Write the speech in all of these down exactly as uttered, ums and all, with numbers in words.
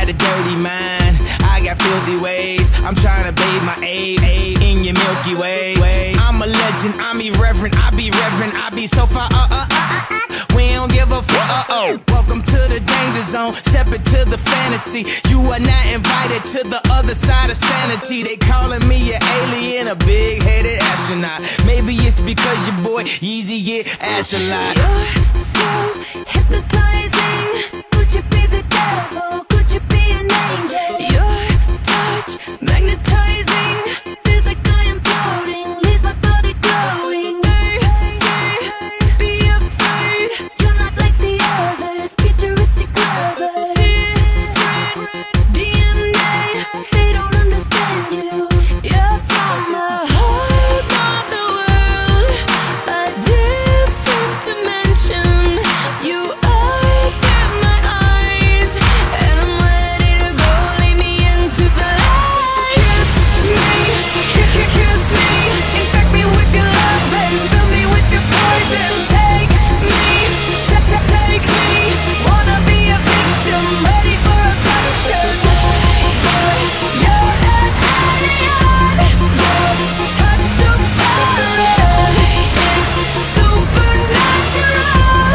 got a dirty mind, I got filthy ways. I'm trying to bathe my aid, aid in your Milky Way. I'm a legend, I'm irreverent, I be reverent, I be so far, uh, uh, uh, uh, uh. We don't give a fuck, uh, oh. Welcome to the danger zone, step into the fantasy. You are not invited to the other side of sanity. They calling me an alien, a big-headed astronaut. Maybe it's because your boy Yeezy get ass a lot. You're so hypnotizing. Could you be the devil? Could you be an angel? Your touch magnetizing. Feels like I am floating, leaves my body glowing. They say, be afraid. You're not like the others, futuristic lovers. Different D N A, they don't understand you. You're from a whole other world, a different dimension. You open my eyes, and I'm ready to go. Lead me into the light. Kiss me, kiss, kiss, kiss me. Infect me with your love and fill me with your poison. Take me, ta- ta- take me. Wanna be a victim, ready for abduction. Boy, you're an alien. Your touch so foreign. It's supernatural,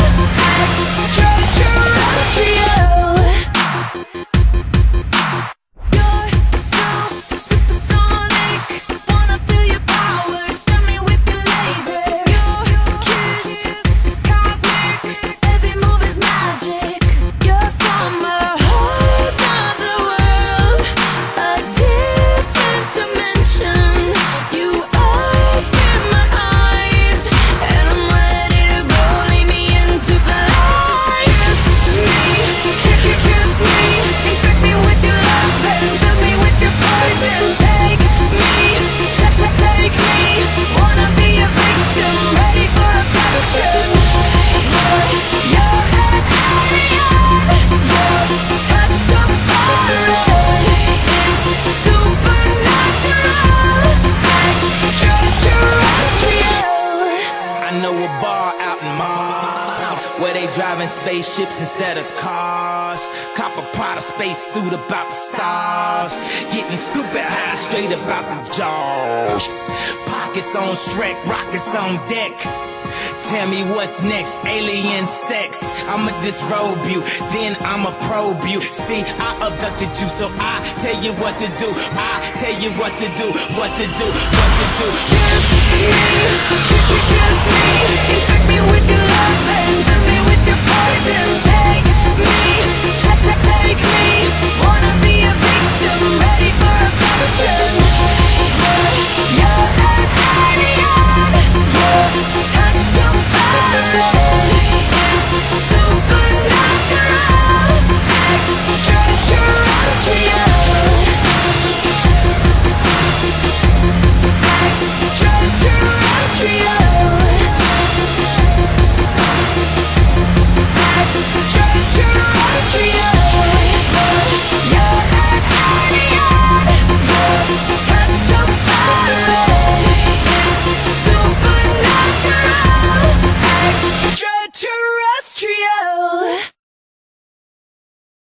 extraterrestrial. You're so supersonic. Wanna feel your power, stun me with your laser. Your kiss is cosmic, every move is magic. You're from a whole other world, a different dimension. You open my eyes, and I'm ready to go. Lead me into the light. Kiss me, kiss, kiss, kiss me. Infect me with your love and fill me with your poison. Take me, ta- ta- take me. Wanna be a victim, ready for abduction. Boy, you're an alien. Your touch so foreign. It's supernatural, extraterrestrial. I know a bar out in Mars where they driving spaceships instead of cars. Cop a Prada spacesuit about the stars. Getting stupid high straight about the jaws. Pockets on Shrek, rockets on deck. Tell me what's next, alien sex. I'ma disrobe you, then I'ma probe you. See, I abducted you, so I tell you what to do. I tell you what to do, what to do, what to do. Kiss me, kiss, kiss, kiss